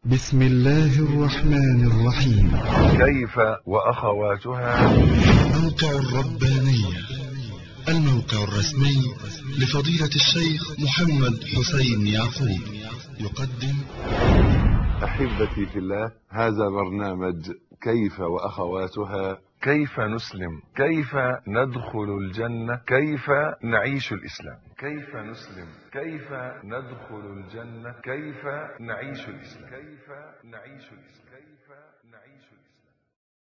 بسم الله الرحمن الرحيم. كيف وأخواتها. موقع الربانية، الموقع الرسمي لفضيلة الشيخ محمد حسين يعقوب، يقدم. أحبتي في الله، هذا برنامج كيف وأخواتها. كيف نسلم، كيف ندخل الجنة، كيف نعيش الإسلام. كيف نسلم، كيف ندخل الجنة، كيف نعيش الإسلام. كيف نعيش الإسلام. كيف نعيش الإسلام.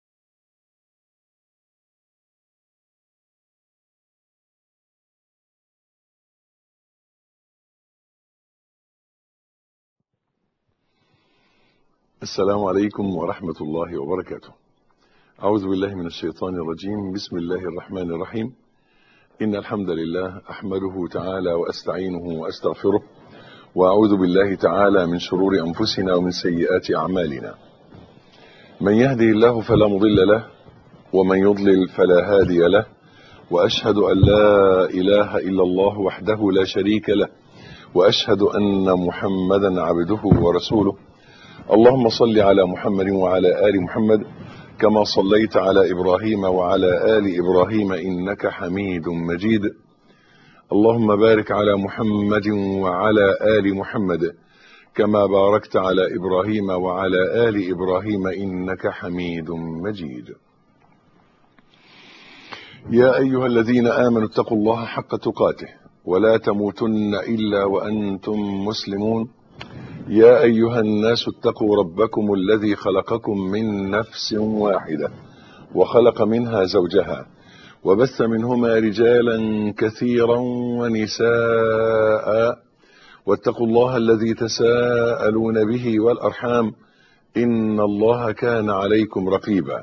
السلام عليكم ورحمة الله وبركاته. أعوذ بالله من الشيطان الرجيم. بسم الله الرحمن الرحيم. إن الحمد لله أحمده تعالى وأستعينه وأستغفره، وأعوذ بالله تعالى من شرور أنفسنا ومن سيئات أعمالنا. من يهدي الله فلا مضل له، ومن يضلل فلا هادي له، وأشهد أن لا إله إلا الله وحده لا شريك له، وأشهد أن محمدا عبده ورسوله. اللهم صل على محمد وعلى آل محمد كما صليت على إبراهيم وعلى آل إبراهيم إنك حميد مجيد. اللهم بارك على محمد وعلى آل محمد كما باركت على إبراهيم وعلى آل إبراهيم إنك حميد مجيد. يا أيها الذين آمنوا اتقوا الله حق تقاته ولا تموتن إلا وأنتم مسلمون. يا أيها الناس اتقوا ربكم الذي خلقكم من نفس واحدة وخلق منها زوجها وبث منهما رجالا كثيرا ونساء، واتقوا الله الذي تساءلون به والأرحام إن الله كان عليكم رقيبا.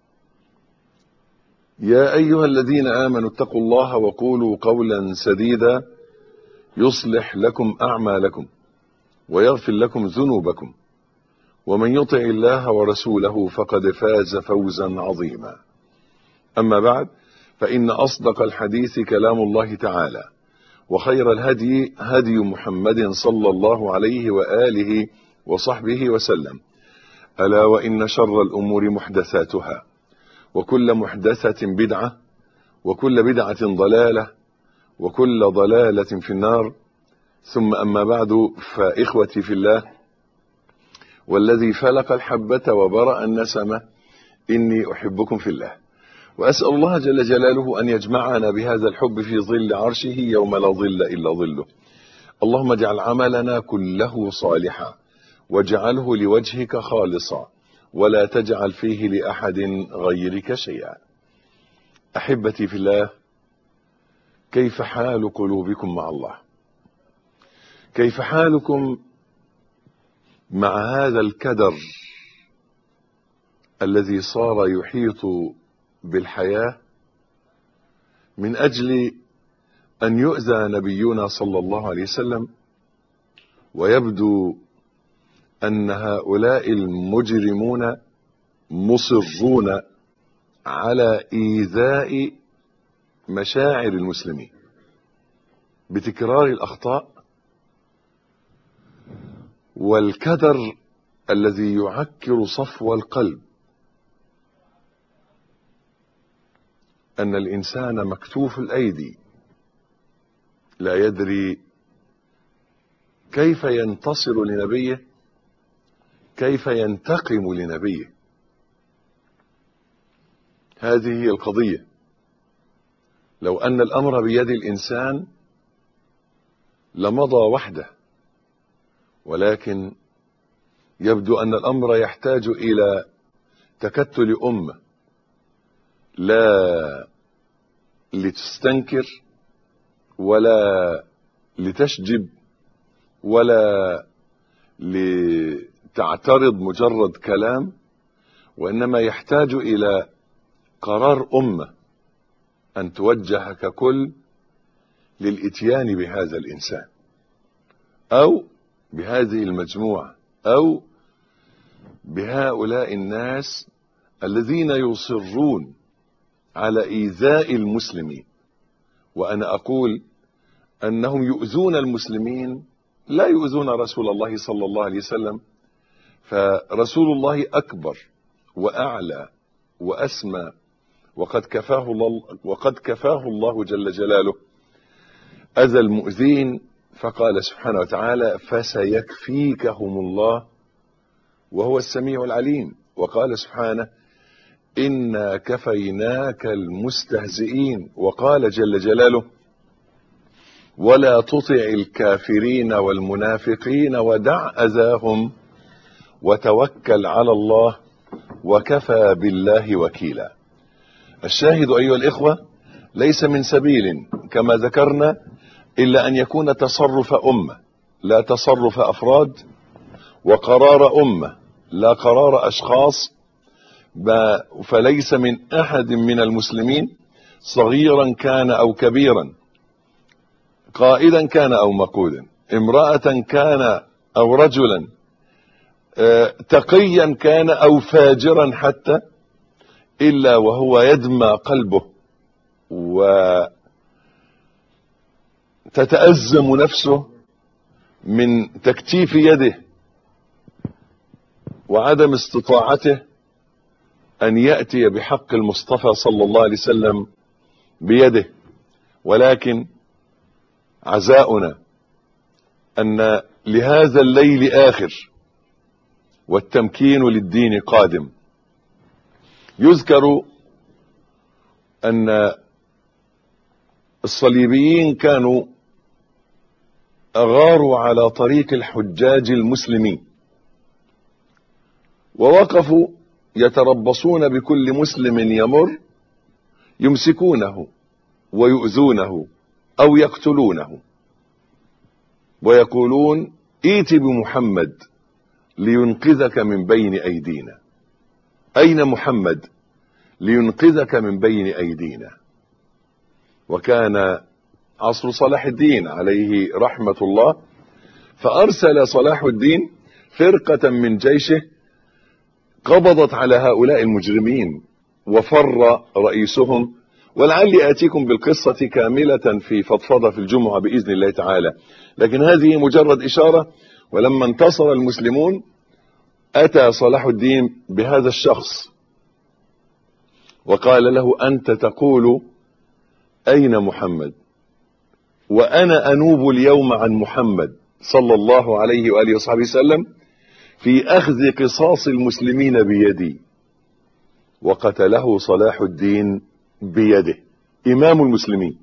يا أيها الذين آمنوا اتقوا الله وقولوا قولا سديدا يصلح لكم أعمالكم ويغفر لكم ذنوبكم، ومن يطع الله ورسوله فقد فاز فوزا عظيما. أما بعد، فإن أصدق الحديث كلام الله تعالى، وخير الهدي هدي محمد صلى الله عليه وآله وصحبه وسلم. ألا وإن شر الأمور محدثاتها، وكل محدثة بدعة، وكل بدعة ضلالة، وكل ضلالة في النار. ثم أما بعد، فإخوتي في الله، والذي فلق الحبة وبرأ النسمة، إني أحبكم في الله، وأسأل الله جل جلاله أن يجمعنا بهذا الحب في ظل عرشه يوم لا ظل إلا ظله. اللهم اجعل عملنا كله صالحا، واجعله لوجهك خالصا، ولا تجعل فيه لأحد غيرك شيئا. أحبتي في الله، كيف حال قلوبكم مع الله؟ كيف حالكم مع هذا الكدر الذي صار يحيط بالحياة من أجل أن يؤذى نبينا صلى الله عليه وسلم، ويبدو أن هؤلاء المجرمون مصرون على إيذاء مشاعر المسلمين بتكرار الأخطاء والكدر الذي يعكر صفو القلب. أن الإنسان مكتوف الأيدي لا يدري كيف ينتصر لنبيه، كيف ينتقم لنبيه. هذه هي القضية. لو أن الأمر بيد الإنسان لمضى وحده، ولكن يبدو أن الأمر يحتاج إلى تكتل أمة، لا لتستنكر ولا لتشجب ولا لتعترض مجرد كلام، وإنما يحتاج إلى قرار أمة أن توجه ككل للإتيان بهذا الإنسان أو بهذه المجموعة أو بهؤلاء الناس الذين يصرون على إيذاء المسلمين. وأنا أقول أنهم يؤذون المسلمين، لا يؤذون رسول الله صلى الله عليه وسلم، فرسول الله أكبر وأعلى وأسمى، وقد كفاه الله جل جلاله أذى المؤذين، فقال سبحانه وتعالى فسيكفيكهم الله وهو السميع العليم. وقال سبحانه إنا كفيناك المستهزئين. وقال جل جلاله ولا تطع الكافرين والمنافقين ودع أذاهم وتوكل على الله وكفى بالله وكيلا. الشاهد أيها الإخوة ليس من سبيل كما ذكرنا إلا أن يكون تصرف أمة لا تصرف أفراد، وقرار أمة لا قرار أشخاص، فليس من أحد من المسلمين صغيرا كان أو كبيرا، قائدا كان أو مقودا، امرأة كان أو رجلا، تقيا كان أو فاجرا حتى، إلا وهو يدمى قلبه وتتأزم نفسه من تكتيف يده وعدم استطاعته أن يأتي بحق المصطفى صلى الله عليه وسلم بيده. ولكن عزاؤنا أن لهذا الليل آخر والتمكين للدين قادم. يذكر أن الصليبيين كانوا أغاروا على طريق الحجاج المسلمين، ووقفوا يتربصون بكل مسلم يمر، يمسكونه ويؤذونه أو يقتلونه، ويقولون ائت بمحمد لينقذك من بين أيدينا. أين محمد لينقذك من بين أيدينا؟ وكان عصر صلاح الدين عليه رحمة الله، فأرسل صلاح الدين فرقة من جيشه قبضت على هؤلاء المجرمين، وفر رئيسهم. ولعلي آتيكم بالقصة كاملة في فضفضة في الجمعة بإذن الله تعالى، لكن هذه مجرد إشارة. ولما انتصر المسلمون أتى صلاح الدين بهذا الشخص وقال له أنت تقول أين محمد، وأنا أنوب اليوم عن محمد صلى الله عليه وآله وصحبه وسلم في أخذ قصاص المسلمين بيدي. وقتله صلاح الدين بيده، إمام المسلمين،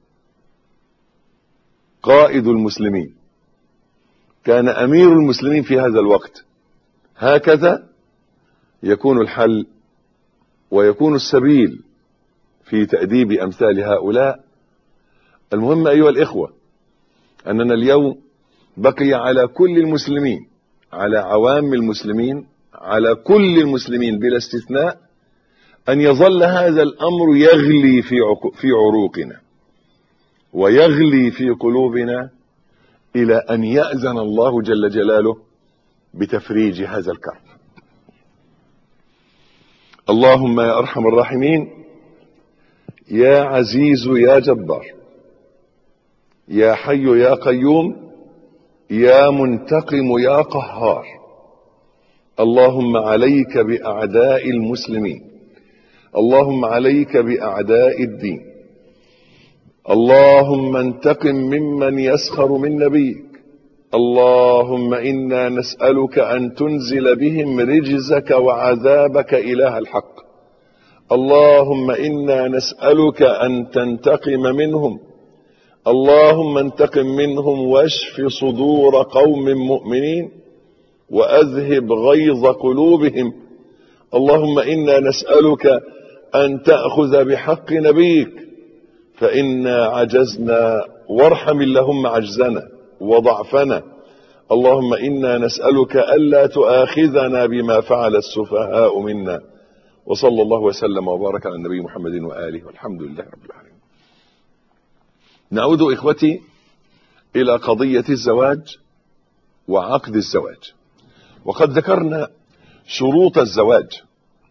قائد المسلمين، كان أمير المسلمين في هذا الوقت. هكذا يكون الحل ويكون السبيل في تأديب أمثال هؤلاء. المهم أيها الإخوة أننا اليوم بقي على كل المسلمين، على عوام المسلمين، على كل المسلمين بلا استثناء، أن يظل هذا الأمر يغلي في عروقنا ويغلي في قلوبنا إلى أن يأذن الله جل جلاله بتفريج هذا الكرب. اللهم يا أرحم الراحمين، يا عزيز يا جبار، يا حي يا قيوم، يا منتقم يا قهار، اللهم عليك بأعداء المسلمين، اللهم عليك بأعداء الدين، اللهم انتقم ممن يسخر من نبيك، اللهم إنا نسألك أن تنزل بهم رجزك وعذابك إله الحق، اللهم إنا نسألك أن تنتقم منهم، اللهم انتقم منهم واشف صدور قوم مؤمنين وأذهب غيظ قلوبهم، اللهم إنا نسألك أن تأخذ بحق نبيك فإنا عجزنا، وارحم اللهم عجزنا وضعفنا، اللهم إنا نسألك ألا تؤاخذنا بما فعل السفهاء منا. وصلى الله وسلم وبارك على النبي محمد وآله، والحمد لله رب العالمين. نعود إخوتي إلى قضية الزواج وعقد الزواج، وقد ذكرنا شروط الزواج،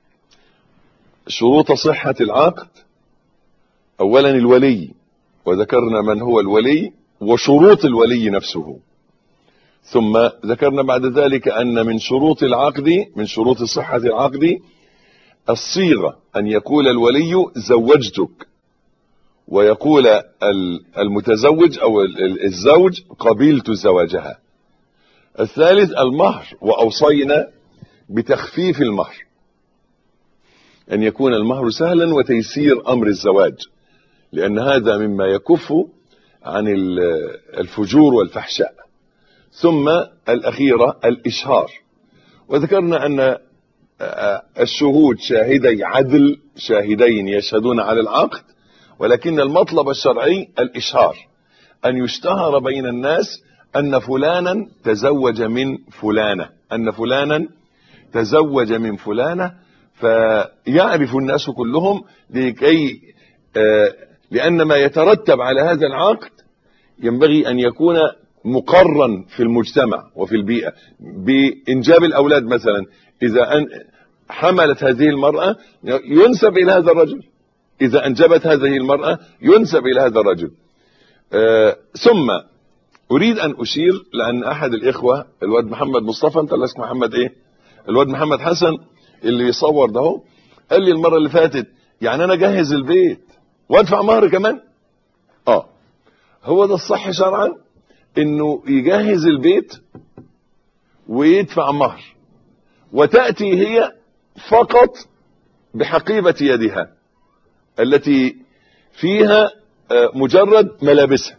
شروط صحة العقد. أولا الولي، وذكرنا من هو الولي وشروط الولي نفسه، ثم ذكرنا بعد ذلك أن من شروط العقد، من شروط صحة العقد الصيغة، أن يقول الولي زوجتك، ويقول المتزوج أو الزوج قبلت زواجها. الثالث المهر، وأوصينا بتخفيف المهر، أن يكون المهر سهلا وتيسير أمر الزواج، لأن هذا مما يكف عن الفجور والفحشاء. ثم الأخيرة الإشهار، وذكرنا أن الشهود شاهدي عدل، شاهدين يشهدون على العقد، ولكن المطلب الشرعي الإشهار، أن يشتهر بين الناس أن فلانا تزوج من فلانة، أن فلانا تزوج من فلانة، فيعرف الناس كلهم، لكي لأن ما يترتب على هذا العقد ينبغي أن يكون مقرا في المجتمع وفي البيئة. بإنجاب الأولاد مثلا، إذا حملت هذه المرأة ينسب إلى هذا الرجل، إذا أنجبت هذه المرأة ينسب إلى هذا الرجل. ثم أريد أن أشير، لأن أحد الإخوة الواد محمد مصطفى، أنت اللي اسمه محمد إيه؟ الواد محمد حسن اللي يصور ده، قال لي المرة اللي فاتت يعني أنا أجهز البيت وأدفع مهر كمان؟ هو ده الصح شرعا، إنه يجهز البيت ويدفع مهر، وتأتي هي فقط بحقيبة يدها التي فيها مجرد ملابسها،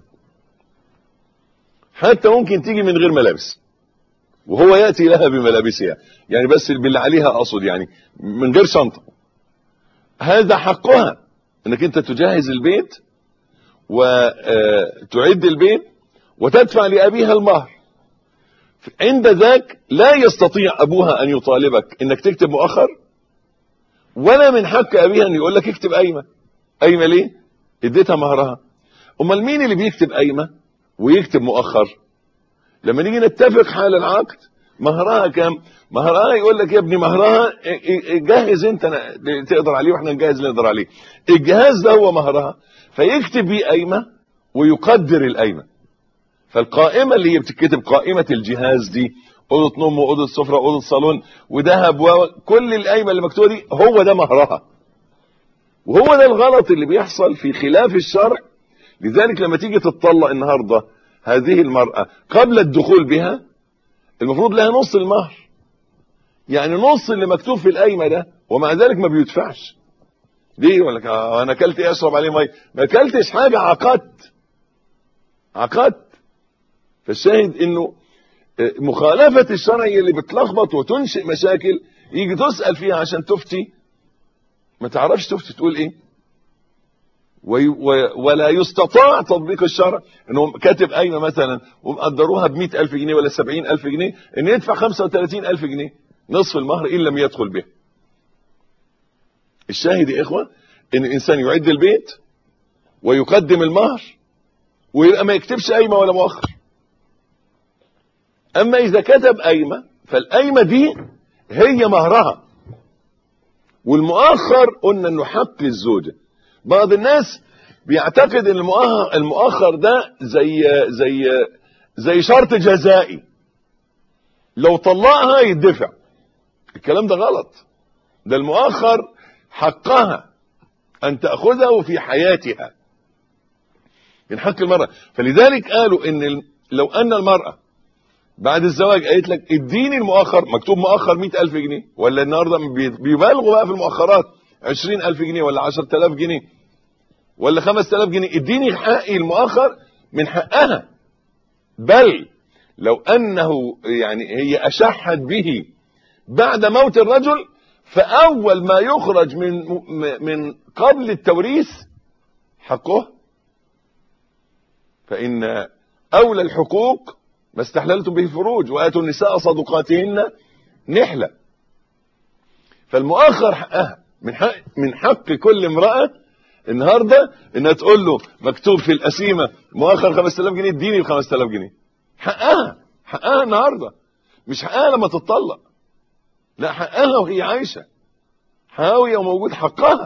حتى ممكن تيجي من غير ملابس وهو يأتي لها بملابسها، يعني بس باللي عليها أقصد، يعني من غير شنطة. هذا حقها، انك انت تجهز البيت وتعد البيت وتدفع لأبيها المهر. عند ذاك لا يستطيع أبوها أن يطالبك انك تكتب مؤخر، ولا من حق أبيها أن يقول لك اكتب قايمة. قايمة ليه؟ اديتها مهرها. امال مين اللي بيكتب قايمة ويكتب مؤخر؟ لما نيجي نتفق حال العقد مهرها كام، مهرها يقول لك يا ابني مهرها جهز انت تقدر عليه واحنا نجهز اللي نقدر عليه. الجهاز ده هو مهرها، فيكتب بيه قايمة ويقدر القايمة. فالقائمة اللي هي بتتكتب قائمة الجهاز دي، أوضة نوم وأوضة سفرة وأوضة صالون وذهب وكل القايمة اللي مكتوبة دي، هو ده مهرها. وهو ده الغلط اللي بيحصل في خلاف الشرع. لذلك لما تيجي تتطلق النهاردة هذه المرأة قبل الدخول بها، المفروض لها نص المهر، يعني نص اللي مكتوب في القايمة ده، ومع ذلك ما بيدفعش. ليه؟ يقول لك انا اكلت ايه اشرب عليه ميه؟ ما اكلتش حاجة، عقدت. فالشاهد انه مخالفة الشرع اللي بتلخبط وتنشئ مشاكل، يجي تسأل فيها عشان تفتي ما تعرفش تفتي تقول ايه، ولا يستطاع تطبيق الشرع. انه كاتب قايمة مثلا ومقدروها ب100,000 جنيه ولا 70,000 جنيه، ان يدفع 35,000 جنيه نصف المهر ان لم يدخل به. الشاهد يا اخوة ان الانسان يعد البيت ويقدم المهر، ويبقى ما يكتبش قايمة ولا مؤخر. اما اذا كتب قايمة، فالقايمة دي هي مهرها، والمؤخر قلنا انه حق الزوجة. بعض الناس بيعتقد ان المؤخر ده زي شرط جزائي، لو طلقها يدفع. الكلام ده غلط. ده المؤخر حقها ان تأخذه في حياتها من حق المرأة. فلذلك قالوا ان لو ان المرأة بعد الزواج قالت لك اديني المؤخر، مكتوب مؤخر 100,000 جنيه، ولا النهارده بيبالغوا بقى في المؤخرات 20,000 جنيه ولا 10,000 جنيه ولا 5,000 جنيه، اديني حقي المؤخر، من حقها. بل لو انه يعني هي اشحت به بعد موت الرجل، فاول ما يخرج من قبل التوريث حقه. فان اولى الحقوق ما استحللتم به الفروج، واتوا النساء صدقاتهن نحلة. فالمؤخر حقها، من حق كل امرأة النهاردة انها تقول له مكتوب في القسيمة مؤخر 5,000 جنيه، اديني ال 5,000 جنيه. حقها النهاردة، مش حقها لما تتطلق، لا، حقها وهي عايشة حاوية وموجود حقها.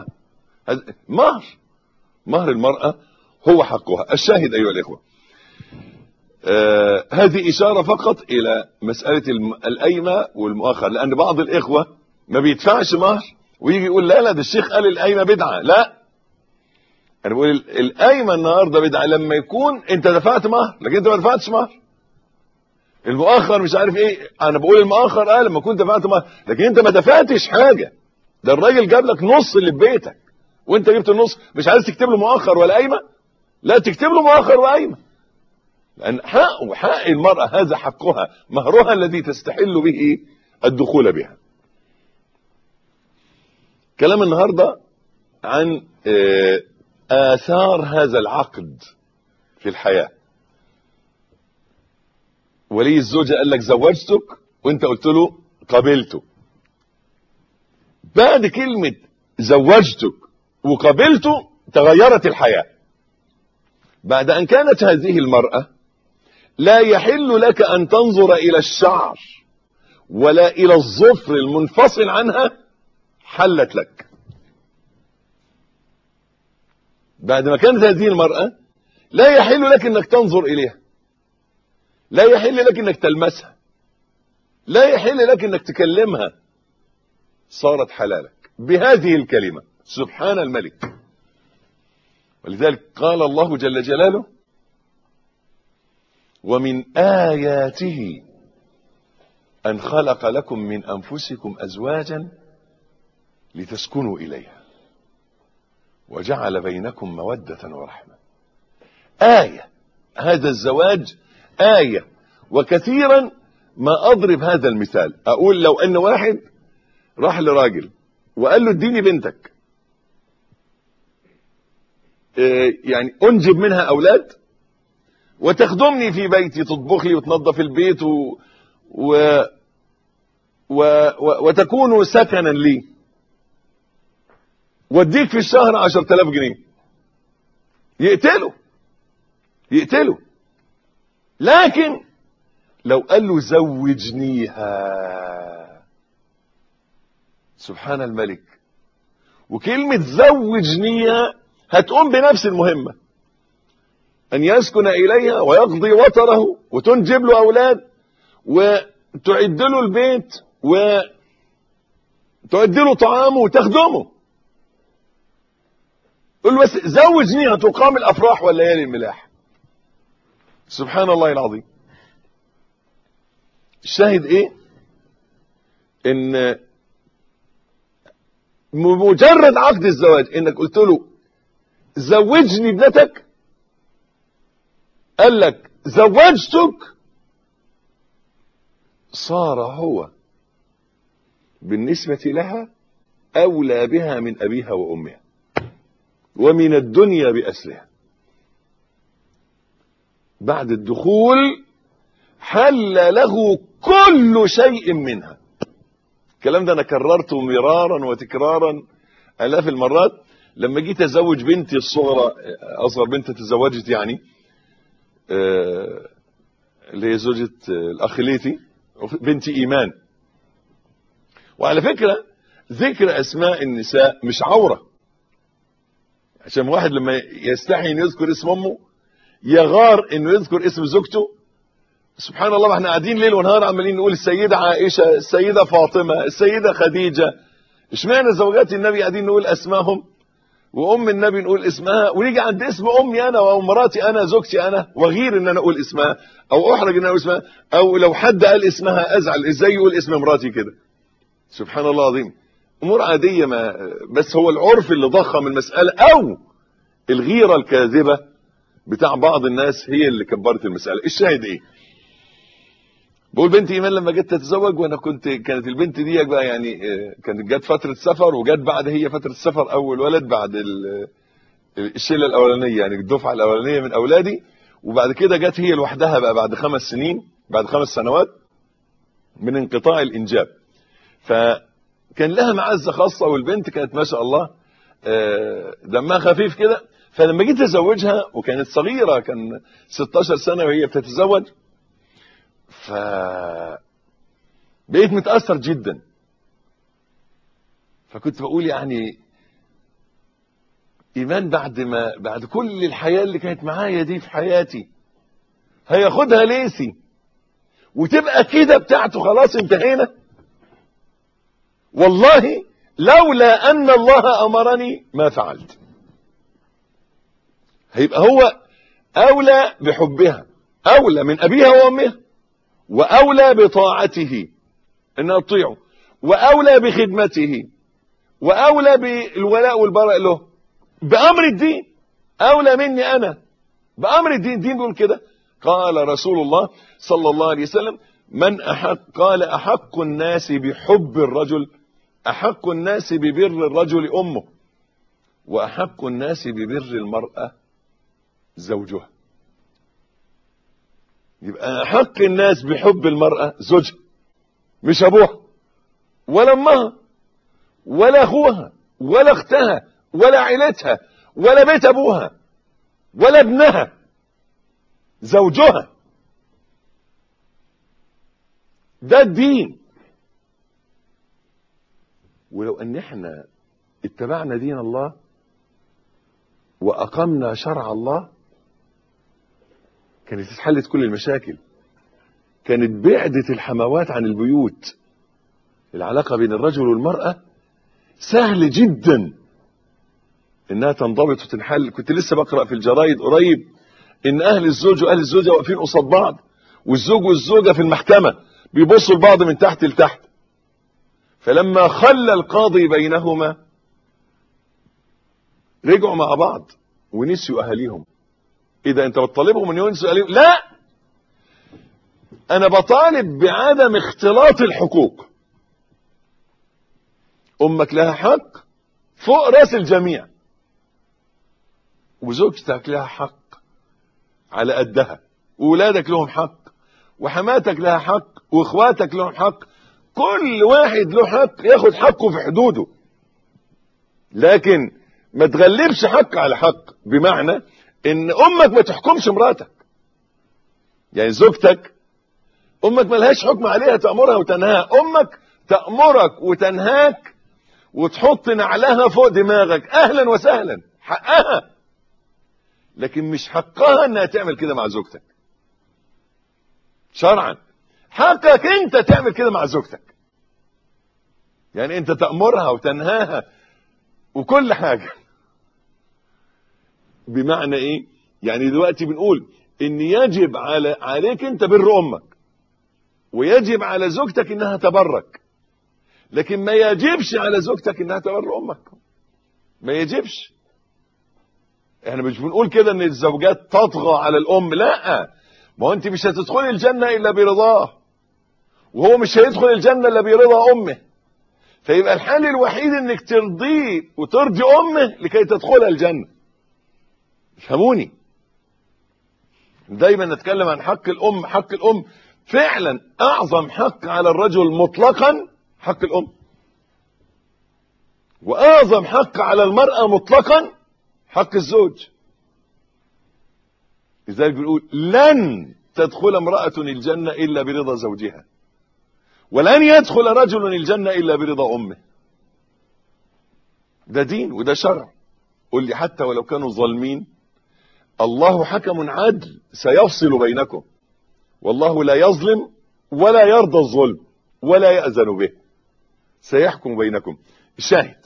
مهر المرأة هو حقها. الشاهد ايها الاخوة، هذه إشارة فقط إلى مسألة القايمة والمؤخر، لأن بعض الإخوة ما بيدفعش مهر ويجي يقول لا ده الشيخ قال القايمة بدعة. لا، أنا بقول القايمة النهاردة بدعة لما يكون أنت دفعت مهر، لكن أنت ما دفعتش مهر. المؤخر مش عارف إيه، أنا بقول المؤخر لما كنت دفعت مهر، لكن أنت ما دفعتش حاجة. ده الراجل جاب لك نص اللي في بيتك وأنت جبت النص. مش عايز تكتب له مؤخر ولا قايمة؟ لا، تكتب له مؤخر وقايمة، لأن حق المرأة هذا حقها، مهرها الذي تستحل به الدخول بها. كلام النهاردة عن آثار هذا العقد في الحياة. ولي الزوجة قال لك زوجتك وانت قلت له قبلته. بعد كلمة زوجتك وقبلته تغيرت الحياة. بعد أن كانت هذه المرأة لا يحل لك أن تنظر إلى الشعر ولا إلى الظفر المنفصل عنها، حلت لك. بعد ما كانت هذه المرأة لا يحل لك أنك تنظر إليها، لا يحل لك أنك تلمسها، لا يحل لك أنك تكلمها، صارت حلالك بهذه الكلمة سبحان الملك. ولذلك قال الله جل جلاله: ومن آياته أن خلق لكم من أنفسكم أزواجا لتسكنوا إليها وجعل بينكم مودة ورحمة. آية، هذا الزواج آية. وكثيرا ما أضرب هذا المثال، أقول لو أن واحد راح لراجل وقال له اديني بنتك، يعني أنجب منها أولاد وتخدمني في بيتي، تطبخ لي وتنظف البيت وتكون سكنا لي، واديك في الشهر 10,000 جنيه، يقتله. لكن لو قال له زوجنيها، سبحان الملك، وكلمة زوجنيها هتقوم بنفس المهمة، أن يسكن إليها ويقضي وطره وتنجب له أولاد وتعد له البيت وتعد له طعامه وتخدمه. قل له بس زوجنيها، تقام الأفراح والليالي الملاح. سبحان الله العظيم. الشاهد إيه؟ إن مجرد عقد الزواج إنك قلت له زوجني ابنتك، قال لك زوجتك، صار هو بالنسبة لها أولى بها من أبيها وأمها ومن الدنيا بأسرها. بعد الدخول حل له كل شيء منها. الكلام ده أنا كررته مرارا وتكرارا آلاف المرات. لما جيت أزوج بنتي الصغرى، أصغر بنت تزوجت يعني، اللي هي زوجة الأخ ليتي، بنتي إيمان. وعلى فكرة ذكر أسماء النساء مش عورة، عشان واحد لما يستحي أن يذكر اسم أمه يغار أنه يذكر اسم زوجته. سبحان الله، احنا قاعدين ليل ونهار عمالين نقول السيدة عائشة، السيدة فاطمة، السيدة خديجة. اشمعنى زوجات النبي قاعدين نقول أسماهم، وأم النبي نقول اسمها، ونيجي عند اسم أمي أنا ومراتي أنا زوجتي أنا وغير أن أنا أقول اسمها، أو أحرج أن أنا أقول اسمها، أو لو حد قال اسمها أزعل، إزاي يقول اسم مراتي كده؟ سبحان الله العظيم. أمور عادية، ما بس هو العرف اللي ضخم المسألة، أو الغيرة الكاذبة بتاع بعض الناس هي اللي كبرت المسألة. الشاهد إيه؟ بقول بنتي إيمان لما جت تتزوج، وأنا كانت البنت دي بقى يعني كانت جت فترة سفر، وجت بعد هي فترة سفر أول ولد بعد الشلة الأولانية، يعني الدفعة الأولانية من أولادي، وبعد كده جت هي لوحدها بقى بعد 5 سنين، بعد 5 سنوات من انقطاع الإنجاب. فكان لها معزة خاصة، والبنت كانت ما شاء الله دمها خفيف كده. فلما جيت أزوجها وكانت صغيرة، كان 16 سنة وهي بتتزوج، فبقيت متأثر جدا. فكنت بقول يعني إيمان بعد كل الحياة اللي كانت معايا دي في حياتي، هياخدها ليسي وتبقى كده بتاعته، خلاص انتهينا. والله لولا ان الله امرني ما فعلت. هيبقى هو اولى بحبها، اولى من ابيها وامها، واولى بطاعته ان اطيعه، واولى بخدمته، واولى بالولاء والبراء له بامر الدين، اولى مني انا بامر الدين. الدين بيقول كده. قال رسول الله صلى الله عليه وسلم: من قال احق الناس بحب الرجل، احق الناس ببر الرجل امه، واحق الناس ببر المرأة زوجها. يبقى احق الناس بحب المرأة زوجها، مش ابوها ولا امها ولا اخوها ولا اختها ولا عيلتها ولا بيت ابوها ولا ابنها، زوجها. ده الدين. ولو ان احنا اتبعنا دين الله واقمنا شرع الله كانت اتحلت كل المشاكل. كانت بعدت الحموات عن البيوت. العلاقة بين الرجل والمرأة سهل جدا انها تنضبط وتنحل. كنت لسه بقرأ في الجرايد قريب ان اهل الزوج واهل الزوجة واقفين قصاد بعض، والزوج والزوجة في المحكمة بيبصوا لبعض من تحت لتحت. فلما خلى القاضي بينهما رجعوا مع بعض ونسيوا اهاليهم. اذا انت بتطالبهم ان ينسوا اهاليهم؟ لا، انا بطالب بعدم اختلاط الحقوق. امك لها حق فوق راس الجميع، وزوجتك لها حق على قدها، وولادك لهم حق، وحماتك لها حق، واخواتك لهم حق. كل واحد له حق ياخد حقه في حدوده، لكن ما تغلبش حق على حق. بمعنى ان امك ما تحكمش مراتك. يعني زوجتك امك ما لهاش حكم عليها تأمرها وتنهاها. امك تأمرك وتنهاك وتحط نعلها فوق دماغك، اهلا وسهلا، حقها. لكن مش حقها انها تعمل كده مع زوجتك. شرعا حقك انت تعمل كده مع زوجتك. يعني انت تأمرها وتنهاها وكل حاجة. بمعنى ايه؟ يعني دلوقتي بنقول ان يجب عليك انت بر امك، ويجب على زوجتك انها تبرك، لكن ما يجبش على زوجتك انها تبر امك. ما يجبش. احنا مش بنقول كده ان الزوجات تطغى على الام، لا. ما هو انت مش هتدخلي الجنة الا برضاه، وهو مش هيدخل الجنة الا برضا امه. فيبقى الحل الوحيد انك ترضيه وترضي امه لكي تدخلها الجنة. فهموني. دايما نتكلم عن حق الام. حق الام فعلا اعظم حق على الرجل مطلقا حق الام، واعظم حق على المرأة مطلقا حق الزوج. لذلك بنقول لن تدخل امرأة الجنة الا برضا زوجها، ولن يدخل رجل الجنة الا برضا امه. ده دين وده شرع. قل لي حتى ولو كانوا ظالمين الله حكم عدل سيفصل بينكم، والله لا يظلم ولا يرضى الظلم ولا يأذن به، سيحكم بينكم. الشاهد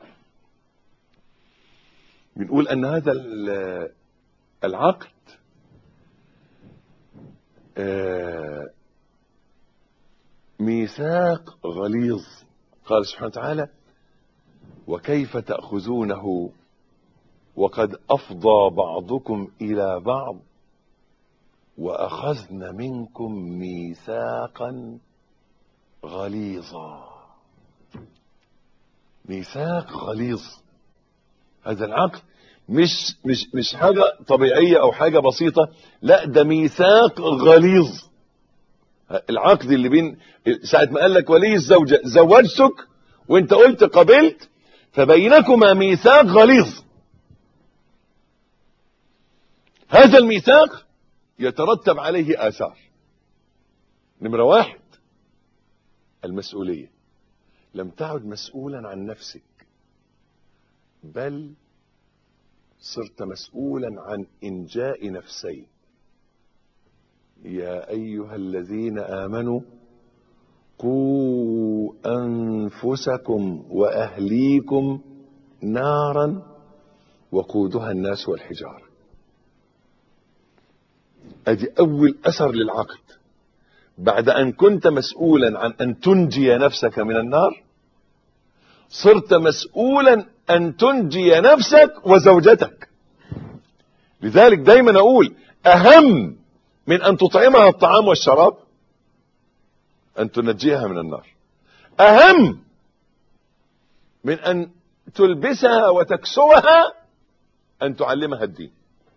بنقول ان هذا العقد ميثاق غليظ. قال سبحانه وتعالى: وكيف تأخذونه وقد أفضى بعضكم إلى بعض وأخذن منكم ميثاقا غليظا. ميثاق غليظ. هذا العقد مش حاجة طبيعية أو حاجة بسيطة، لا، ده ميثاق غليظ. العقد اللي بين ساعة ما قال لك ولي الزوجة زوجتك وانت قلت قبلت، فبينكما ميثاق غليظ. هذا الميثاق يترتب عليه آثار. نمرة 1 المسؤولية. لم تعد مسؤولا عن نفسك، بل صرت مسؤولا عن إنجاء نفسين. يا أيها الذين آمنوا قوا أنفسكم وأهليكم نارا وقودها الناس والحجارة. ادي اول اثر للعقد. بعد ان كنت مسؤولا عن ان تنجي نفسك من النار، صرت مسؤولا ان تنجي نفسك وزوجتك. لذلك دايما اقول اهم من ان تطعمها الطعام والشراب ان تنجيها من النار، اهم من ان تلبسها وتكسوها ان تعلمها الدين.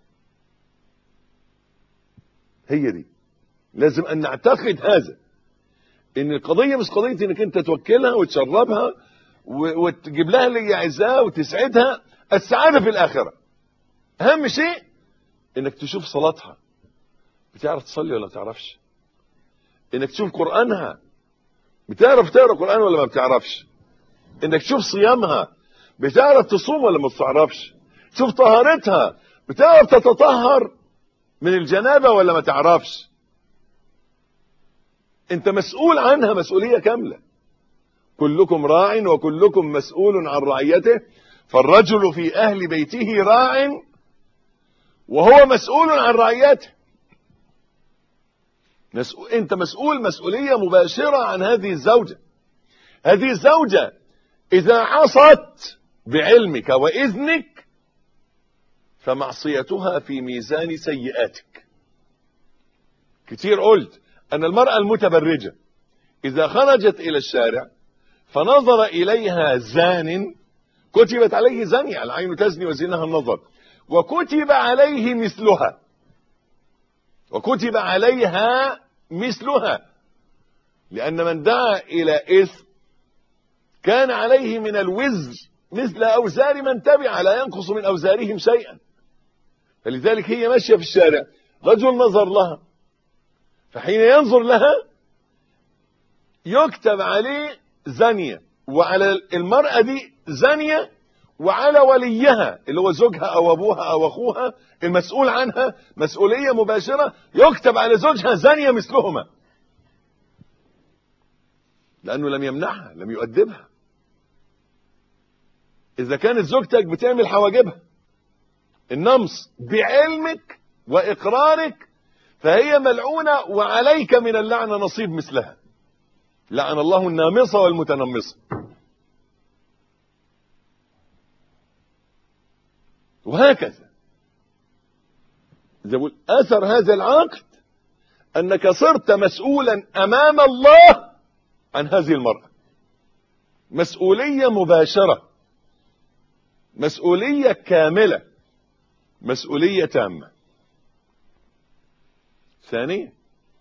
هي دي لازم ان نعتقد هذا، ان القضية مش قضية انك انت توكلها وتشربها وتجيب لها اللي عايزاه وتسعدها. السعادة في الاخرة. اهم شيء انك تشوف صلاتها بتعرف تصلي ولا ما بتعرفش، انك تشوف قرآنها بتعرف تقرأ قرآن ولا ما بتعرفش، انك تشوف صيامها بتعرف تصوم ولا ما بتعرفش، تشوف طهارتها بتعرف تتطهر من الجنابة ولا ما تعرفش. انت مسؤول عنها مسؤولية كاملة. كلكم راع وكلكم مسؤول عن رعيته، فالرجل في اهل بيته راع وهو مسؤول عن رعيته. انت مسؤول مسؤولية مباشرة عن هذه الزوجة. هذه الزوجة اذا عصت بعلمك واذنك فمعصيتها في ميزان سيئاتك. كتير قلت ان المرأة المتبرجة اذا خرجت الى الشارع فنظر اليها زان كتبت عليه زانية، العين تزني وزنها النظر، وكتب عليه مثلها وكتب عليها مثلها، لان من دعا الى اثم كان عليه من الوزر مثل اوزار من تبع لا ينقص من اوزارهم شيئا. فلذلك هي ماشية في الشارع، رجل نظر لها، فحين ينظر لها يكتب عليه زانية، وعلى المرأة دي زانية، وعلى وليها اللي هو زوجها او ابوها او اخوها المسؤول عنها مسؤولية مباشرة يكتب على زوجها زانية مثلهما، لانه لم يمنعها لم يؤدبها. اذا كانت زوجتك بتعمل حواجبها النمص بعلمك واقرارك فهي ملعونة وعليك من اللعنة نصيب مثلها. لعن الله النامصة والمتنمصة. وهكذا زي اثر هذا العقد انك صرت مسؤولا امام الله عن هذه المرأة. مسؤولية مباشرة، مسؤولية كاملة، مسؤولية تامة. ثانيا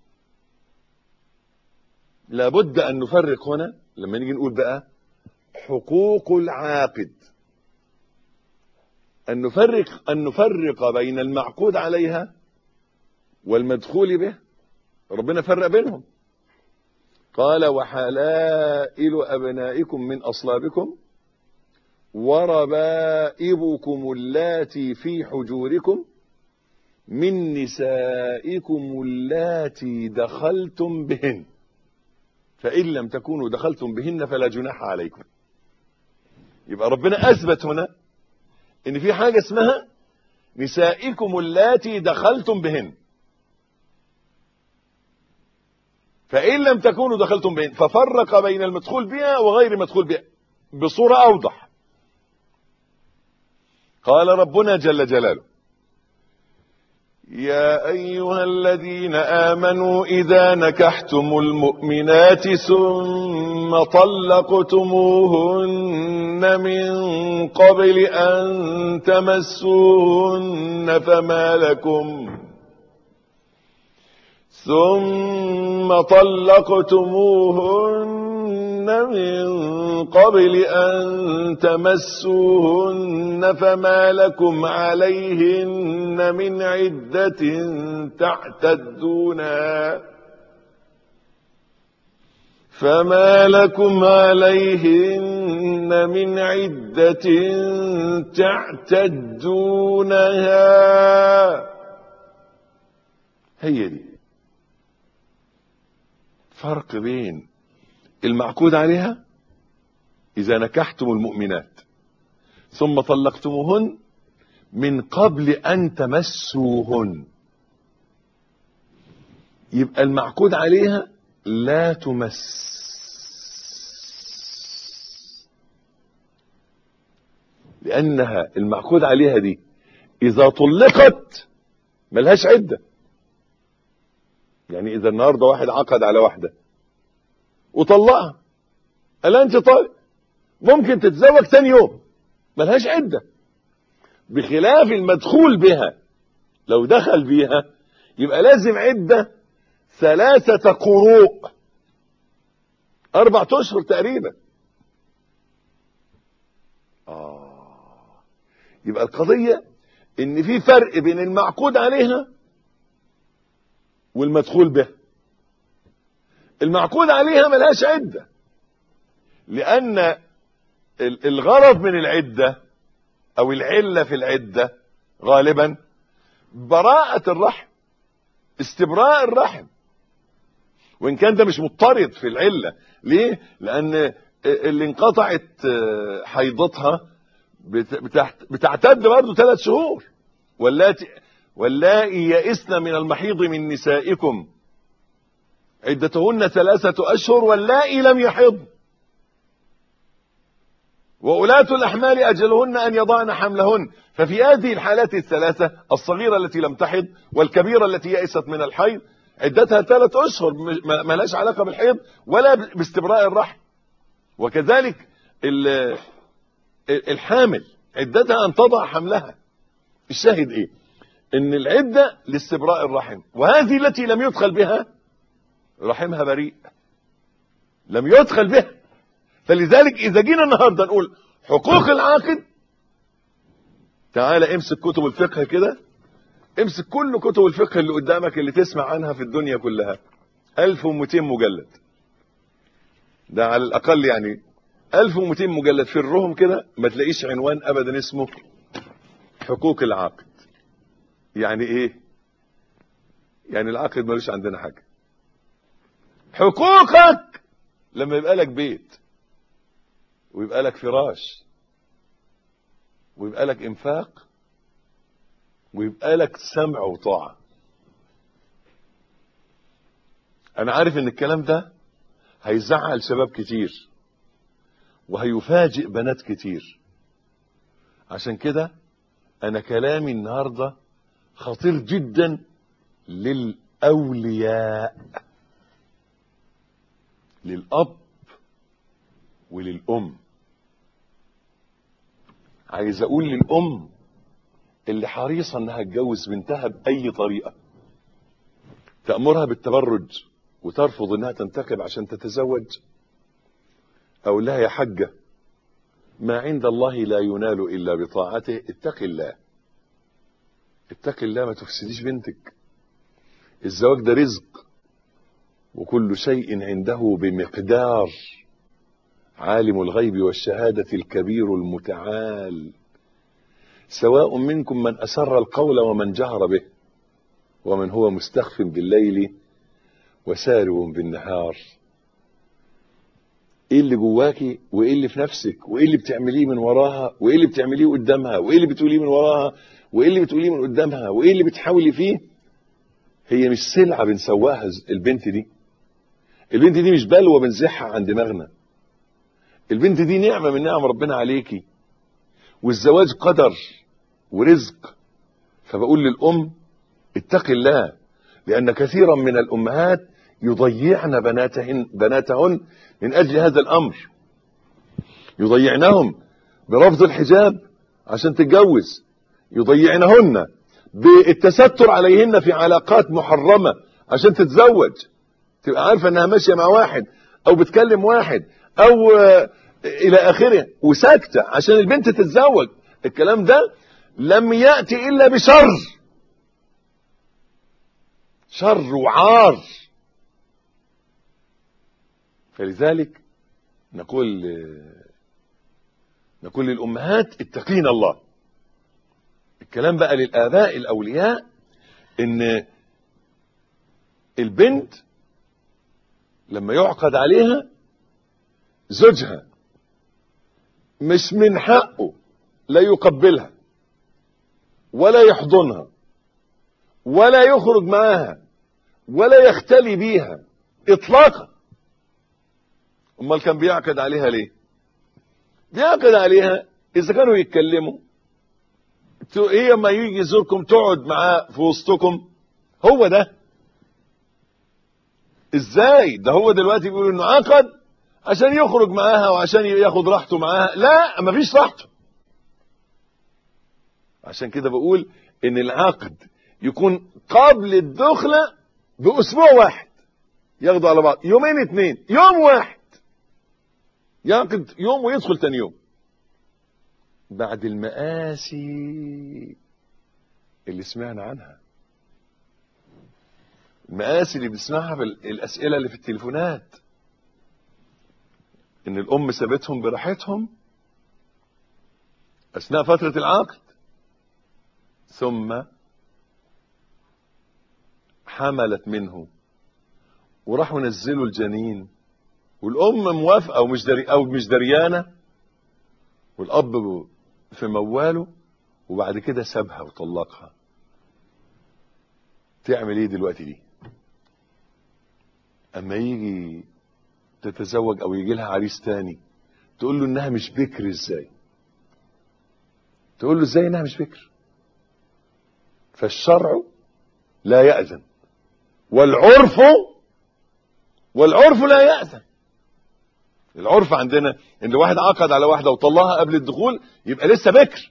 لابد ان نفرق هنا لما نيجي نقول بقى حقوق العاقد، ان نفرق بين المعقود عليها والمدخول به. ربنا فرق بينهم، قال وحلائل ابنائكم من اصلابكم وربائبكم اللاتي في حجوركم من نسائكم اللاتي دخلتم بهن فإن لم تكونوا دخلتم بهن فلا جناح عليكم. يبقى ربنا أثبت هنا إن في حاجة اسمها نسائكم اللاتي دخلتم بهن، فإن لم تكونوا دخلتم بهن، ففرق بين المدخول بها وغير المدخول بها بصورة أوضح. قال ربنا جل جلاله يا أيها الذين آمنوا إذا نكحتم المؤمنات ثم طلقتموهن من قبل أن تمسوهن فما لكم عليهن من عدة تعتدونها. هي دي فرق بين المعقود عليها إذا نكحتم المؤمنات ثم طلقتموهن من قبل أن تمسوهن، يبقى المعقود عليها لا تمس، لأنها المعقود عليها دي إذا طلقت ملهاش عدة. يعني إذا النهاردة واحد عقد على واحدة وطلقها، قال أنت طالق، ممكن تتزوج ثاني يوم، ملهاش عدة. بخلاف المدخول بها، لو دخل بيها يبقى لازم عدة 3 قروء، 4 أشهر تقريبا. يبقى القضية ان في فرق بين المعقود عليها والمدخول بها. المعقود عليها ملهاش عدة، لان الغرض من العدة او العلة في العدة غالبا براءة الرحم، استبراء الرحم، وان كان ده مش مضطرد في العلة. ليه؟ لان اللي انقطعت حيضتها بتعتد برضه 3 شهور. واللائي يئسن من المحيض من نسائكم عدتهن 3 أشهر واللائي لم يحضن وأولاة الأحمال أجلهن أن يضعن حملهن. ففي هذه الحالات ال3، الصغيرة التي لم تحض والكبيرة التي يئست من الحيض، عدتها 3 أشهر، ما لهاش علاقة بالحيض ولا باستبراء الرحم. وكذلك الحامل عدتها أن تضع حملها. الشاهد إيه؟ إن العدة لاستبراء الرحم، وهذه التي لم يدخل بها رحمها بريء، لم يدخل بها. فلذلك إذا جينا النهاردة نقول حقوق العاقد، تعالى امسك كتب الفقه كده، امسك كل كتب الفقه اللي قدامك اللي تسمع عنها في الدنيا كلها، 1200 مجلد، ده على الأقل يعني 1200 مجلد، فرهم كده ما تلاقيش عنوان أبدا اسمه حقوق العاقد. يعني إيه؟ يعني العاقد ملوش عندنا حاجة. حقوقك لما يبقى لك بيت ويبقى لك فراش ويبقى لك انفاق ويبقى لك سمع وطاعة. انا عارف ان الكلام ده هيزعل شباب كتير وهيفاجئ بنات كتير، عشان كده انا كلامي النهاردة خطير جدا للأولياء، للأب وللأم. عايز اقول للأم اللي حريصة انها تجوز بنتها بأي طريقة، تأمرها بالتبرج وترفض انها تنتقب عشان تتزوج، اقول لها يا حجة ما عند الله لا ينال الا بطاعته، اتق الله، اتق الله، ما تفسديش بنتك. الزواج ده رزق، وكل شيء عنده بمقدار، عالم الغيب والشهادة الكبير المتعال، سواء منكم من أسر القول ومن جهر به ومن هو مستخف بالليل وسارب بالنهار. ايه اللي جواكي وايه اللي في نفسك وايه اللي بتعمليه من وراها وايه اللي بتعمليه قدامها وايه اللي بتقوليه من وراها وايه اللي بتقوليه من قدامها وايه اللي بتحاولي فيه، هي مش سلعة بنسواها. البنت دي مش بلوى بنزحها عن دماغنا. البنت دي نعمة من نعم ربنا عليكي، والزواج قدر ورزق. فبقول للأم اتق الله، لأن كثيرا من الأمهات يضيعن بناتهن من أجل هذا الأمر، يضيعنهم برفض الحجاب عشان تتجوز، يضيعنهن بالتستر عليهن في علاقات محرمة عشان تتزوج، تبقى عارفة انها ماشية مع واحد او بتكلم واحد او الى اخره وساكتة عشان البنت تتزوج. الكلام ده لم يأتي الا بشر، شر وعار. فلذلك نقول للأمهات اتقين الله. الكلام بقى للآباء الأولياء، ان البنت لما يعقد عليها زوجها مش من حقه لا يقبلها ولا يحضنها ولا يخرج معاها ولا يختلي بيها اطلاقا. امال كان بيعقد عليها ليه؟ بيعقد عليها اذا كانوا يتكلموا، هي ما يجي يزوركم تقعد معاه في وسطكم. هو ده ازاي؟ ده هو دلوقتي بيقول انه عقد عشان يخرج معاها وعشان ياخد راحته معاها. لا، مفيش راحته. عشان كده بقول ان العقد يكون قبل الدخلة باسبوع واحد، ياخدوا على بعض يومين اتنين، يوم واحد يعقد يوم ويدخل تاني يوم بعد المآسي اللي سمعنا عنها، المآسي اللي بنسمعها في الأسئلة اللي في التليفونات، ان الام سابتهم براحتهم اثناء فترة العقد، ثم حملت منه وراحوا نزلوا الجنين، والام موافقة او مش دريانة، والاب في مواله، وبعد كده سابها وطلقها. تعمل ايه دلوقتي دي؟ اما يجي تتزوج او يجي لها عريس تاني تقول له انها مش بكر ازاي؟ تقول له ازاي انها مش بكر؟ فالشرع لا يأذن، والعرف لا يأذن. العرف عندنا ان واحد عقد على واحدة وطلقها قبل الدخول يبقى لسه بكر.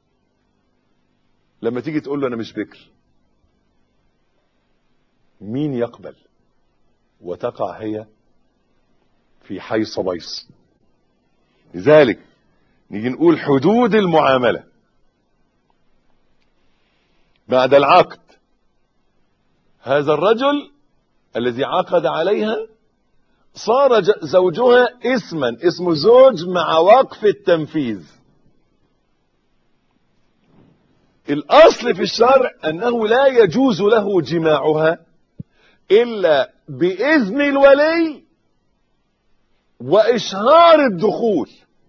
لما تيجي تقول له انا مش بكر، مين يقبل؟ وتقع هي في حيص بيص. لذلك نيجي نقول حدود المعاملة بعد العقد. هذا الرجل الذي عقد عليها صار زوجها اسمه زوج مع وقف التنفيذ. الأصل في الشرع أنه لا يجوز له جماعها إلا بإذن الولي وإشهار الدخول.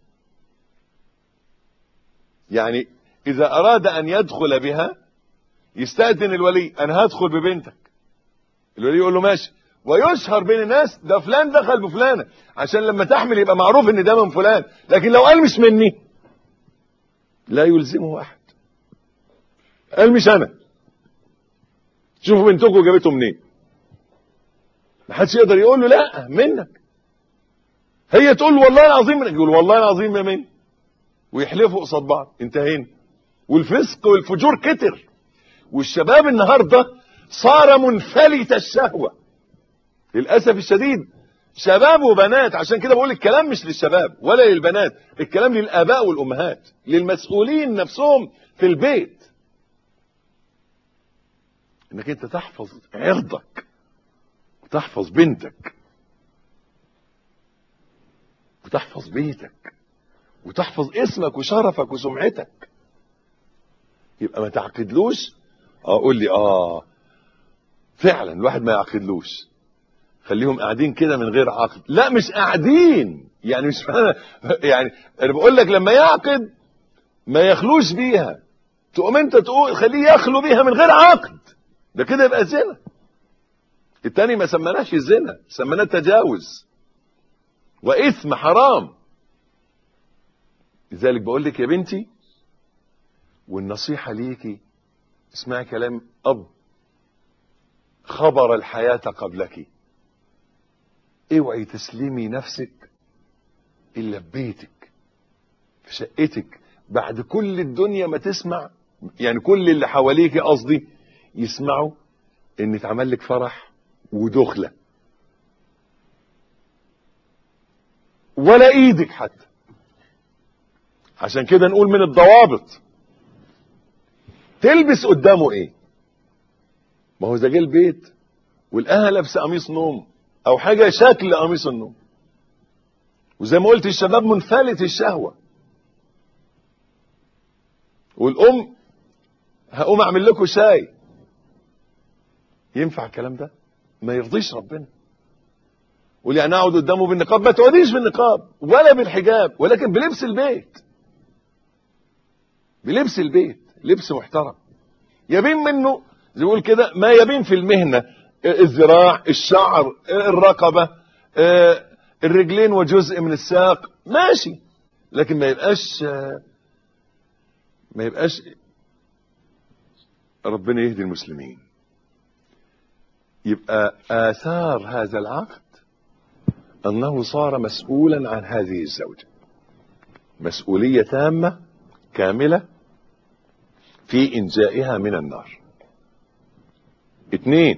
يعني إذا أراد أن يدخل بها يستأذن الولي، أنا هدخل ببنتك، الولي يقول له ماشي، ويشهر بين الناس ده فلان دخل بفلانة، عشان لما تحمل يبقى معروف ان ده من فلان. لكن لو قال مش مني لا يلزمه أحد. قال مش أنا، شوفوا بنتكم جابته منين، محدش يقدر يقول له لا منك. هي تقول والله العظيم منك، يقول والله العظيم يا مني، ويحلفوا قصاد بعض. انتهينا. والفسق والفجور كتر، والشباب النهارده صار منفلت الشهوة للأسف الشديد، شباب وبنات. عشان كده بقول الكلام مش للشباب ولا للبنات، الكلام للآباء والأمهات، للمسؤولين نفسهم في البيت، انك انت تحفظ عرضك وتحفظ بنتك وتحفظ بيتك وتحفظ اسمك وشرفك وسمعتك. يبقى ما تعقدلوش. قول لي فعلا الواحد ما يعقدلوش، خليهم قاعدين كده من غير عقد. لا مش قاعدين، يعني مش يعني انا بقول لك لما يعقد ما يخلوش بيها، تقوم انت تقول خليه يخلو بيها من غير عقد، ده كده يبقى زنا. التاني ما سمناش الزنا، سمناه تجاوز واثم حرام. لذلك بقول لك يا بنتي، والنصيحة ليكي، اسمعي كلام اب خبر الحياة قبلك. اوعي تسلمي نفسك الا في بيتك، في شقتك، بعد كل الدنيا ما تسمع، يعني كل اللي حواليك قصدي يسمعوا ان اتعمل لك فرح ودخلة، ولا ايدك حتى. عشان كده نقول من الضوابط تلبس قدامه ايه. ما هو اذا جه البيت والقاها لابسه قميص نوم او حاجه شكل قميص النوم، وزي ما قلت الشباب منفلت الشهوه، والام هقوم اعمل لكم شاي، ينفع الكلام ده؟ ما يرضيش ربنا. قول يعني اقعد قدامه بالنقاب؟ ما تقعديش بالنقاب ولا بالحجاب، ولكن بلبس البيت، بلبس البيت، لبس محترم يبين منه زي بيقول كده ما يبين في المهنة، الذراع، الشعر، الرقبة، الرجلين وجزء من الساق، ماشي، لكن ما يبقاش ربنا يهدي المسلمين. يبقى آثار هذا العقد أنه صار مسؤولا عن هذه الزوجة مسؤولية تامة كاملة في إنجائها من النار. 2،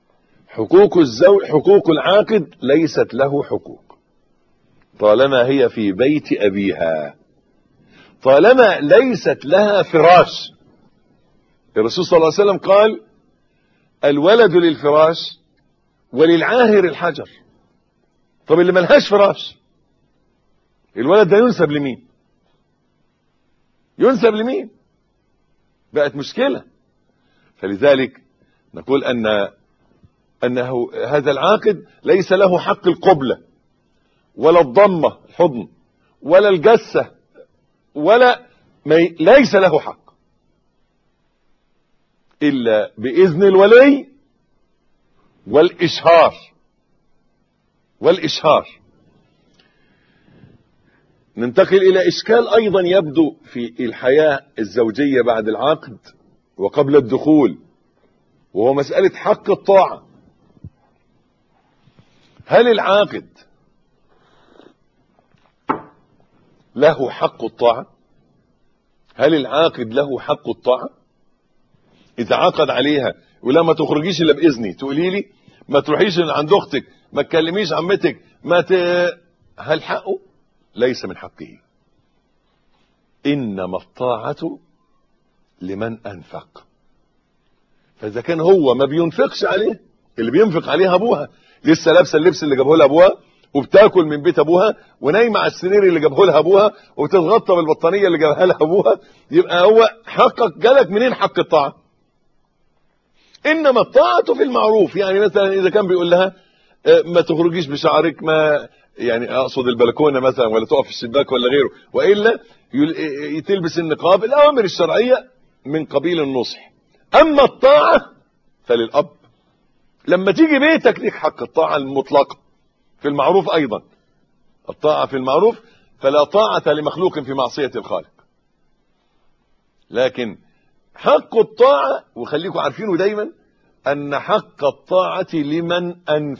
حقوق العاقد ليست له حقوق طالما هي في بيت أبيها، طالما ليست لها فراش. الرسول صلى الله عليه وسلم قال الولد للفراش وللعاهر الحجر. طب اللي ملهاش فراش الولد ده ينسب لمين؟ ينسب لمين؟ بقت مشكلة. فلذلك نقول أنه هذا العاقد ليس له حق القبلة ولا الضمة الحضن ولا الجسة ليس له حق إلا بإذن الولي والإشهار. ننتقل إلى إشكال أيضا يبدو في الحياة الزوجية بعد العقد وقبل الدخول، وهو مسألة حق الطاعة. هل العاقد له حق الطاعة؟ هل العاقد له حق الطاعة؟ إذا عقد عليها ولا ما تخرجيش إلا بإذني، تقولي لي ما تروحيش عند أختك، ما تكلميش عمتك، هل حقه؟ ليس من حقه. إنما الطاعة لمن أنفق. فإذا كان هو ما بينفقش عليه، اللي بينفق عليها أبوها، لسه لابسه اللبس اللي جابه لها أبوها، وبتاكل من بيت أبوها، ونايمة على السرير اللي جابه لها أبوها، وبتتغطى بالبطانية اللي جابها لها أبوها، يبقى هو حقك جالك منين حق الطاعة؟ إنما الطاعة في المعروف. يعني مثلا إذا كان بيقول لها ما تخرجيش بشعرك، ما يعني أقصد البلكونة مثلا، ولا تقف في الشباك ولا غيره، وإلا تلبس النقاب، الأوامر الشرعية من قبيل النصح. أما الطاعة فللأب. لما تيجي بيتك ليك حق الطاعة المطلقة في المعروف أيضا. الطاعة في المعروف، فلا طاعة لمخلوق في معصية الخالق. لكن حق الطاعة، وخليكم عارفينه دايما، أن حق الطاعة لمن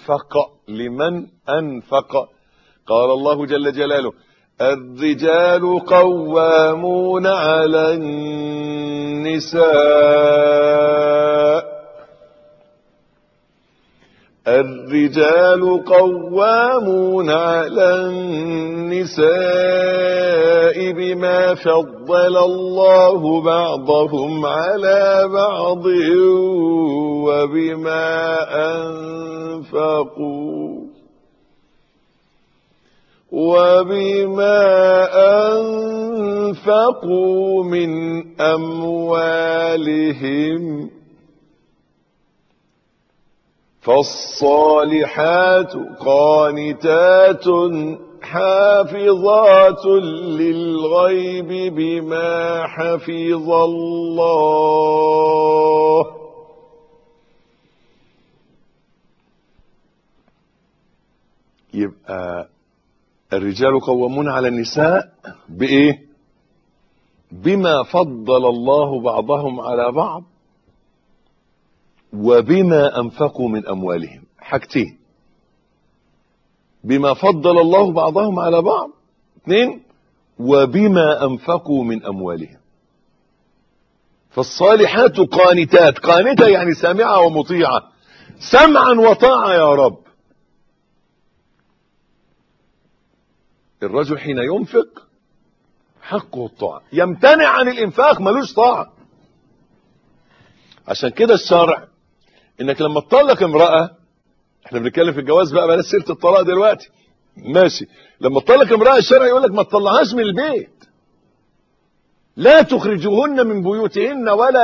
أنفق. قال الله جل جلاله الرجال قوامون على النساء بما فضل الله بعضهم على بعض وبما أنفقوا من أموالهم. فالصالحات قانتات حافظات للغيب بما حفظ الله. يبقى الرجال قوامون على النساء بإيه؟ بما فضل الله بعضهم على بعض وبما أنفقوا من أموالهم. حاجتين: بما فضل الله بعضهم على بعض، 2 وبما أنفقوا من أموالهم. فالصالحات قانتات، قانتة يعني سامعة ومطيعة، سمعا وطاعة يا رب. الرجل حين ينفق حقه الطاعة، يمتنع عن الإنفاق ملوش طاعة. عشان كده الشرع انك لما تطلق امرأة، احنا بنتكلم في الجواز بقى، بلاش سيرة الطلاق دلوقتي، ماشي، لما تطلق امرأة الشرع يقول لك ما تطلعهاش من البيت، لا تخرجوهن من بيوتهن ولا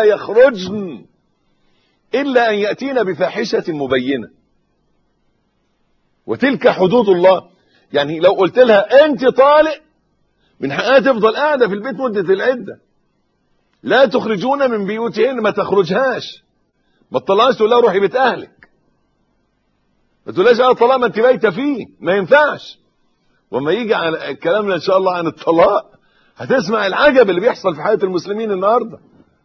يخرجن إلا أن يأتين بفاحشة مبينة. وتلك حدود الله. يعني لو قلت لها انت طالق، من حقها تفضل قاعدة في البيت مدة العدة. لا تخرجون من بيوتهن، ما تخرجهاش، ما تطلعش تقول لها روحي بيت اهلك، ما تقولهاش انا طلاق ما انت بايته فيه، ما ينفعش. وما يجي على كلامنا ان شاء الله عن الطلاق هتسمع العجب اللي بيحصل في حياة المسلمين النهارده.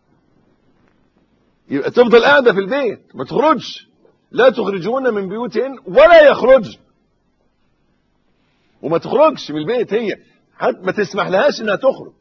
يبقى تفضل قاعدة في البيت ما تخرجش، لا تخرجون من بيوتهن ولا يخرج، وما تخرجش من البيت هي، حتى ما تسمح لهاش انها تخرج.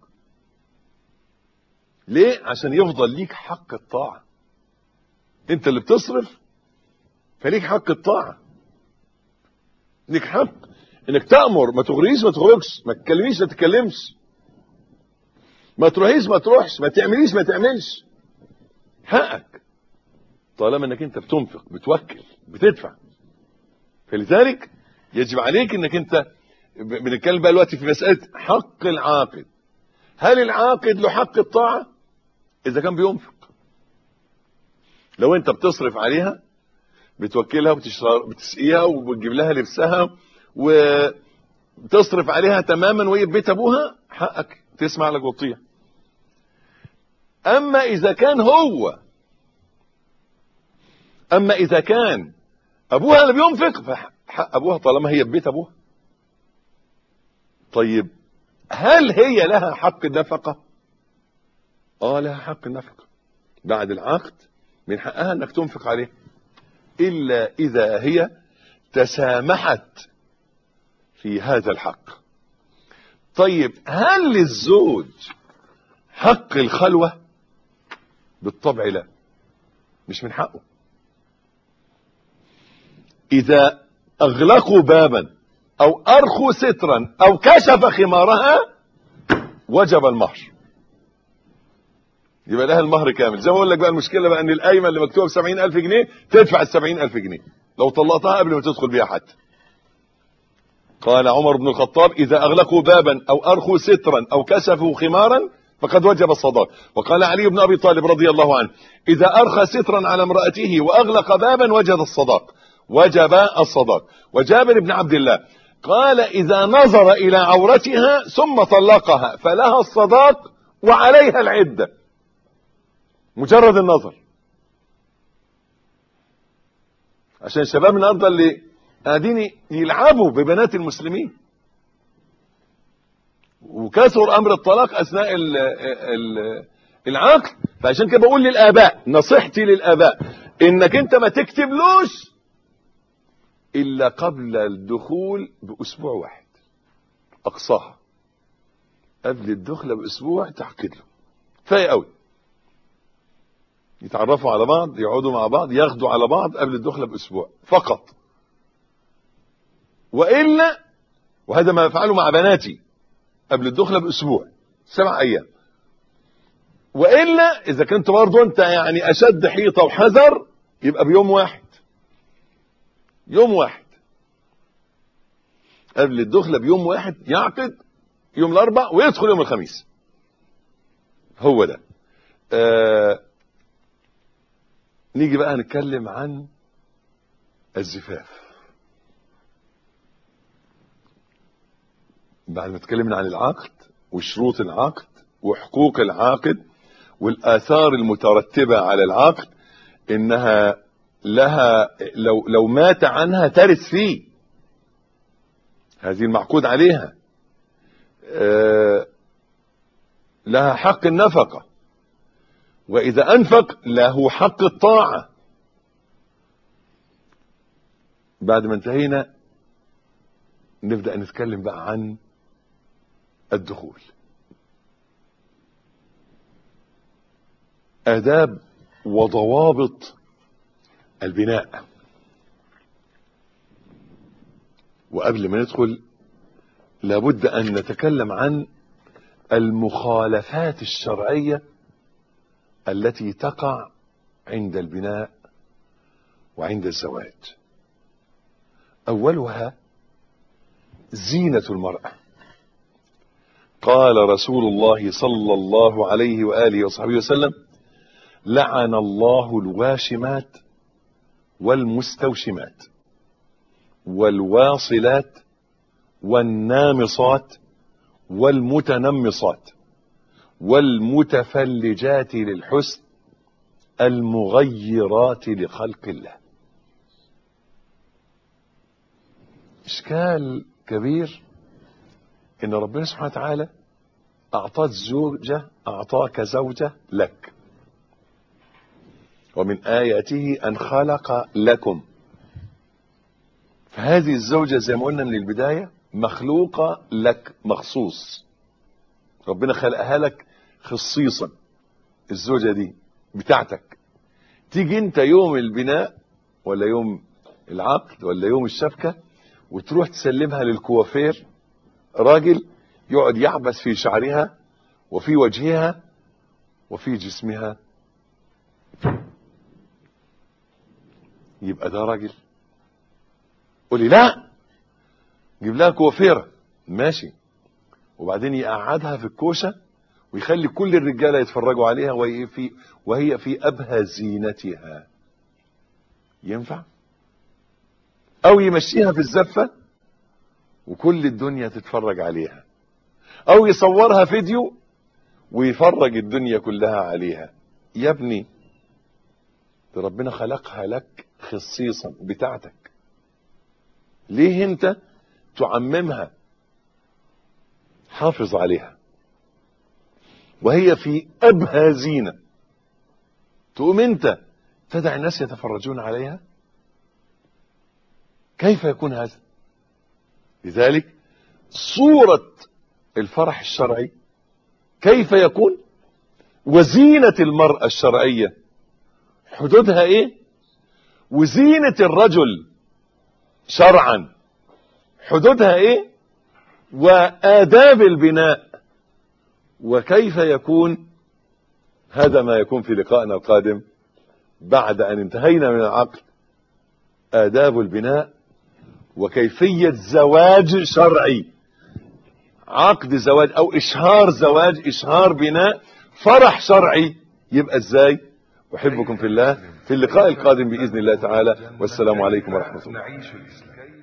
ليه؟ عشان يفضل ليك حق الطاعة. انت اللي بتصرف فليك حق الطاعة، ليك حق انك تأمر ما تغريش ما تخرجش، ما تتكلميش ما تتكلمش، ما تروحيش ما تروحش، ما تعمليش ما تعملش. حقك طالما انك انت بتنفق بتوكل بتدفع. فلذلك يجب عليك انك انت، بنتكلم بقى دلوقتي في مسألة حق العاقد. هل العاقد له حق الطاعة؟ اذا كان بينفق. لو انت بتصرف عليها، بتوكلها وبتسقيها وبتجيب لها لبسها وتصرف عليها تماما وهي في بيت ابوها، حقك تسمع لك وتطيع. اما اذا كان ابوها اللي بينفق، فحق ابوها طالما هي في بيت ابوها. طيب هل هي لها حق النفقة؟ لها حق النفقة بعد العقد، من حقها انك تنفق عليه، الا اذا هي تسامحت في هذا الحق. طيب هل للزوج حق الخلوة؟ بالطبع لا، مش من حقه. اذا اغلقوا بابا او ارخوا سترا او كشف خمارها وجب المهر، يبقى لها المهر كامل. زي ما اقول لك بقى، المشكله بقى ان القايمه اللي مكتوبه ب 70,000 جنيه تدفع ال 70,000 جنيه لو طلقتها قبل ما تدخل بيها حتى. قال عمر بن الخطاب: اذا اغلقوا بابا او ارخوا سترا او كشفوا خمارا فقد وجب الصداق. وقال علي بن ابي طالب رضي الله عنه: اذا ارخى سترا على امراته واغلق بابا وجب الصداق. وجابر بن عبد الله قال: اذا نظر الى عورتها ثم طلقها فلها الصداق وعليها العدة. مجرد النظر. عشان الشباب النهارده اللي قاعدين يلعبوا ببنات المسلمين، وكثر امر الطلاق اثناء العقد. فعشان كده بقول للاباء، نصيحتي للاباء، انك انت ما تكتبلوش الا قبل الدخول باسبوع واحد اقصاها. قبل الدخله باسبوع تعقد له، كفايه قوي. يتعرفوا على بعض، يقعدوا مع بعض، ياخدوا على بعض قبل الدخله باسبوع فقط. والا، وهذا ما افعله مع بناتي، قبل الدخله باسبوع 7 ايام. والا اذا كنت برضه انت يعني اشد حيطه وحذر، يبقى بيوم واحد. يوم واحد قبل الدخله بيوم واحد، يعقد يوم الاربعاء ويدخل يوم الخميس. هو ده. نيجي بقى نتكلم عن الزفاف. بعد ما اتكلمنا عن العقد وشروط العقد وحقوق العاقد والآثار المترتبة على العقد، إنها لها لو مات عنها ترث فيه، هذه المعقود عليها. لها حق النفقة، وإذا أنفق له حق الطاعة. بعد ما انتهينا نبدأ نتكلم بقى عن الدخول. آداب وضوابط البناء. وقبل ما ندخل لابد أن نتكلم عن المخالفات الشرعية التي تقع عند البناء وعند الزواج. أولها زينة المرأة. قال رسول الله صلى الله عليه وآله وصحبه وسلم: لعن الله الواشمات والمستوشمات. والواصلات والنامصات والمتنمصات والمتفلجات للحسن المغيرات لخلق الله. إشكال كبير إن ربنا سبحانه وتعالى أعطاك زوجة لك، ومن آياته أن خلق لكم. فهذه الزوجة زي ما قلنا من البداية مخلوقة لك مخصوص، ربنا خلقها لك خصيصا. الزوجة دي بتاعتك، تيجي انت يوم البناء ولا يوم العقد ولا يوم الشبكة وتروح تسلمها للكوافير، راجل يقعد يعبث في شعرها وفي وجهها وفي جسمها، يبقى ده راجل؟ قولي لا، جيب لها كوافيرة ماشي، وبعدين يقعدها في الكوشة ويخلي كل الرجالة يتفرجوا عليها وهي في أبهى زينتها، ينفع؟ أو يمشيها في الزفة وكل الدنيا تتفرج عليها، أو يصورها فيديو ويفرج الدنيا كلها عليها. يا ابني ده ربنا خلقها لك خصيصا بتاعتك، ليه انت تعممها؟ حافظ عليها وهي في أبهى زينة، تقوم انت تدع الناس يتفرجون عليها؟ كيف يكون هذا؟ لذلك صورة الفرح الشرعي كيف يكون، وزينة المرأة الشرعية حدودها ايه، وزينة الرجل شرعا حدودها ايه، وآداب البناء. وكيف يكون هذا ما يكون في لقائنا القادم بعد أن انتهينا من العقد، آداب البناء وكيفية زواج شرعي، عقد زواج أو إشهار زواج، إشهار بناء، فرح شرعي يبقى إزاي. أحبكم في الله، في اللقاء القادم بإذن الله تعالى، والسلام عليكم ورحمة الله.